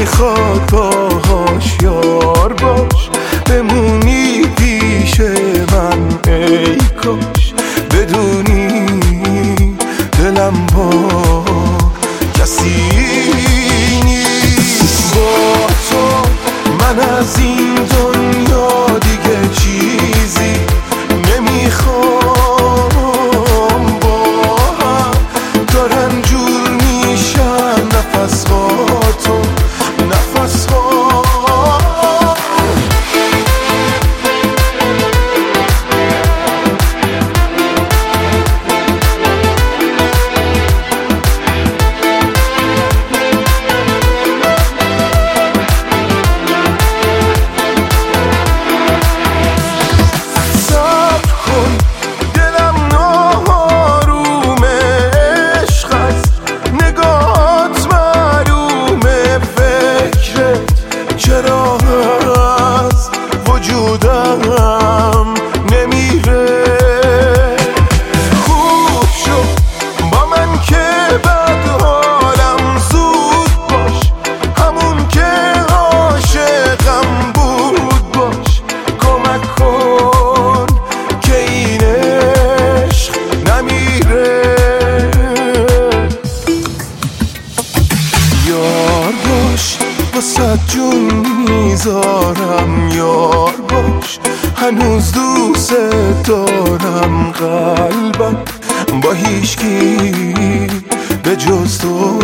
میخواد باهاش یار باش، بمونی پیش من ای کاش، بدونی دلم با کسی نیست. با تو من از این دنیا دیگه چیزی نمیخوام، با هم دارن جور میشن نفس با تو نفس ها. چرا از وجودم نمیره؟ خوب شد با من که بد حالم زود باش، همون که عاشقم بود باش، کمک کن که این عشق نمیره. یار باش واسه جون میذارم، یار باش هنوز دوست دارم، قلبم با هیچکی به جز تو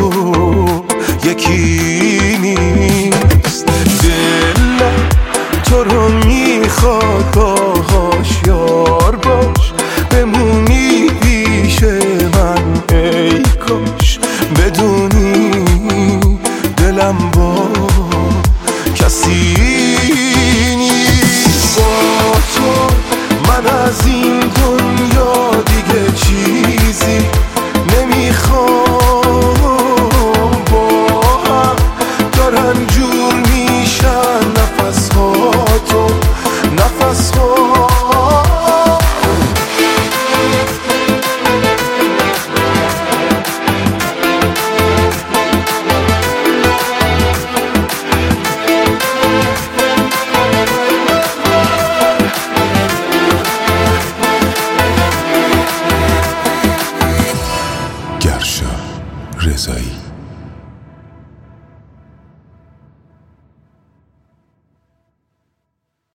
یکی نیست. دلم تو رو میخواد باهاش یار باش، بمونی پیش من ای کاش، بدونی دلم با کسی نیست. با تو من از این